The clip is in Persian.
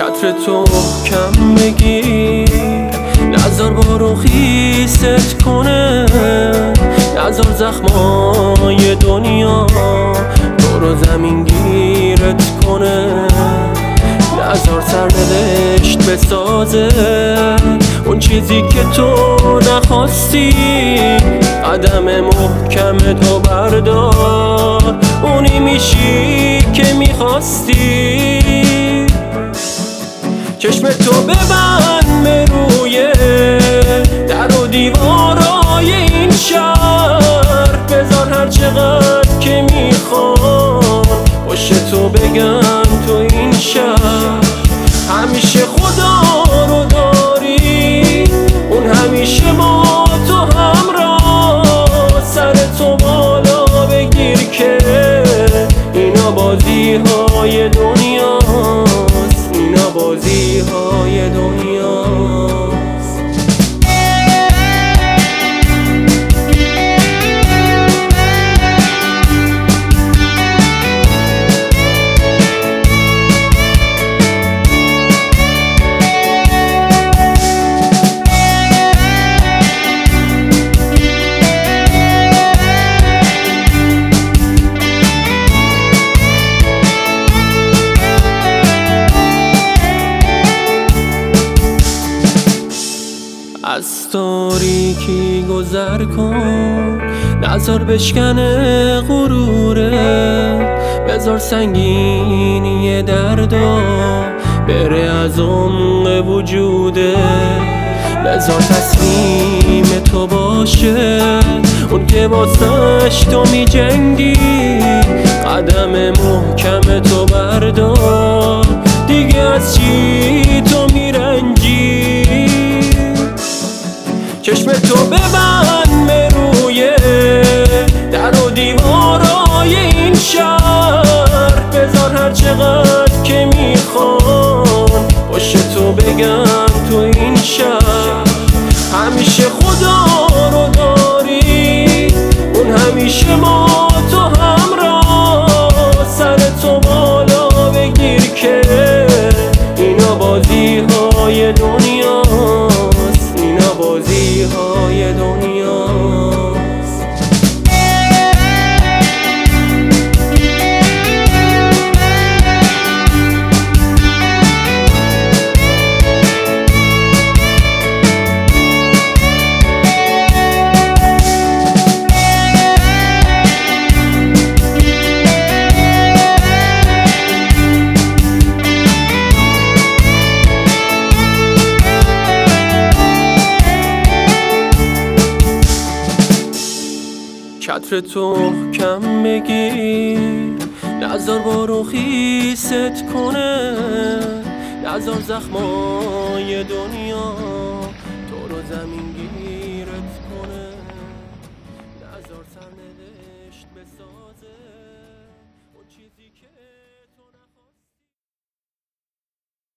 چتر تو کم بگیر، نذار بارو خیست کنه، نذار زخمای دنیا تو رو زمین گیرت کنه، نذار سرنوشت بسازه اون چیزی که تو نخواستی، قدم محکم تو بردار اونی میشی که میخواستی. چشم تو ببند به روی در و دیوارای این شهر، بذار هر چقدر که میخوان پشت تو بگن تو این شهر همیشه خدا رو داری، اون همیشه با تو همراه، سر تو بالا بگیر که اینا بازی های دنیاست، اینا بازی های دنیاست. از تاریکی گذر کن، نذار بشکنه غروره، بذار سنگینی دردا بره از عمق وجوده، بذار تصمیم تو باشه اون که واسش تو می جنگی، قدم محکم تو بردار دیگه از چی تو می رنجی. چشم تو ببند به روی در و دیوارای این شهر، بذار هر چقدر که میخوان پشت تو بگن تو این شهر همیشه خدا رو داری، اون همیشه با تو همراه، سر تو بالا بگیر که اینا بازی های دنیاست، اینا بازی های دنیاست. چتر تو کم بگیر، نذار بارو خیست کنه، نذار زخمای دنیا تو رو زمین